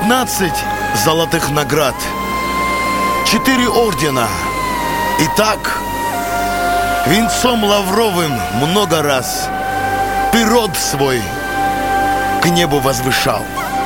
15 золотых наград, 4 ордена. И так венцом лавровым много раз ты род свой к небу возвышал.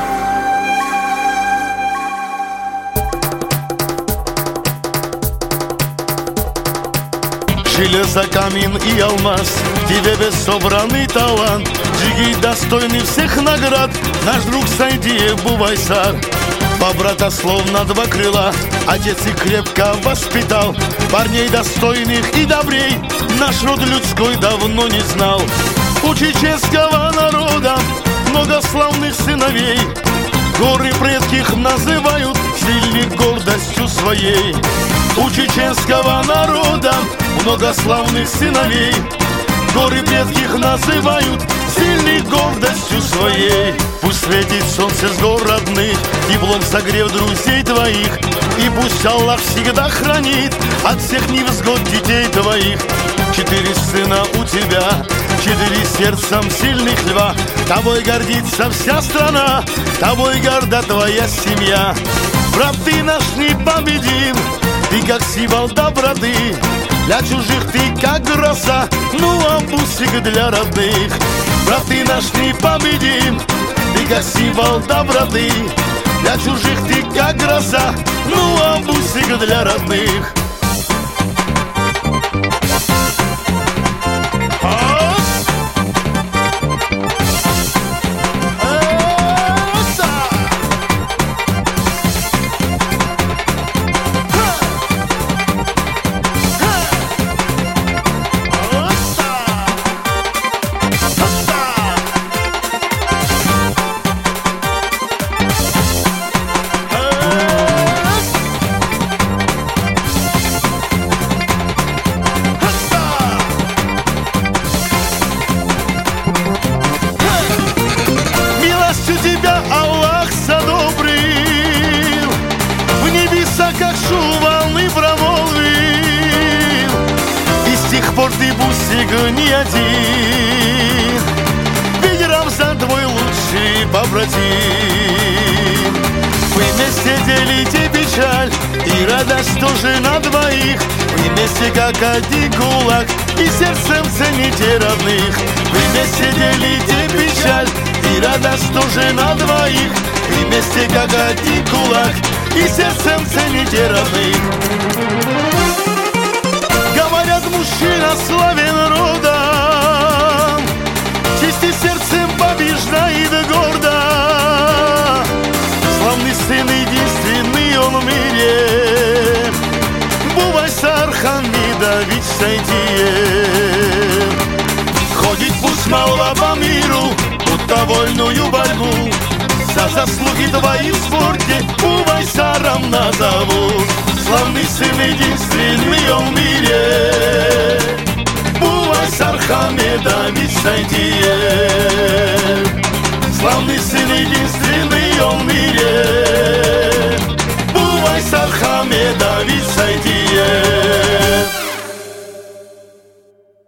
Железо, камень и алмаз, тебе собранный талант. Джигит достойный всех наград, наш друг Сайдиев Бувайсар. По брата словно два крыла, отец их крепко воспитал. Парней достойных и добрей наш род людской давно не знал. У чеченского народа много славных сыновей, горы предких называют сильной гордостью своей. У чеченского народа много славных сыновей, горы предких называют сильной гордостью своей. Пусть светит солнце с гор родных, теплом согрев друзей твоих, и пусть Аллах всегда хранит от всех невзгод детей твоих. 4 сына у тебя, 4 сердцем сильных льва. Тобой гордится вся страна, тобой горда твоя семья. Брат, ты наш непобедим, ты как символ доброты. Для чужих ты как гроза, ну а бусик для родных. Брат, ты наш непобедим, ты как символ доброты. Для чужих ты как гроза, ну а бусик для родных. Как шум волны промолвил, и с тех пор ты, бусик, не один, ведь Рамзан твой лучший побратим. Вы вместе делите печаль и радость тоже на двоих. Вы вместе как один кулак и сердцем цените родных. Вы вместе делите печаль и радость тоже на двоих. Вы вместе как один кулак и сердцем цените родных. Говорят, мужчина славен родом, честь и сердцем побеждает гордо. Славный сын единственный он в мире, Бувайсар Хамидович Сайдиев. Ходит пусть молва по миру, будто вольную борьбу. За заслуги твои в спорте Бувайсаром назовут. Славный сын единственный он в мире, Бувайсар Хамидович Сайдиев.